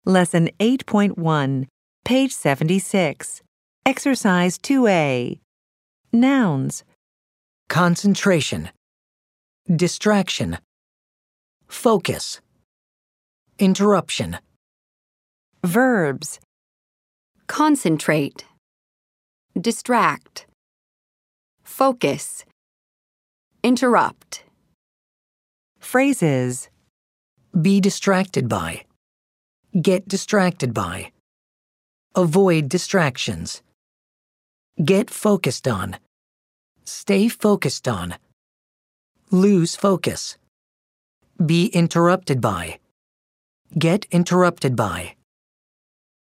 Lesson 8.1, page 76. Exercise 2A. Nouns. Concentration, distraction, focus, interruption. Verbs. Concentrate, distract, focus, interrupt. Phrases. Be distracted by, get distracted by, avoid distractions, get focused on, stay focused on, lose focus, be interrupted by, get interrupted by.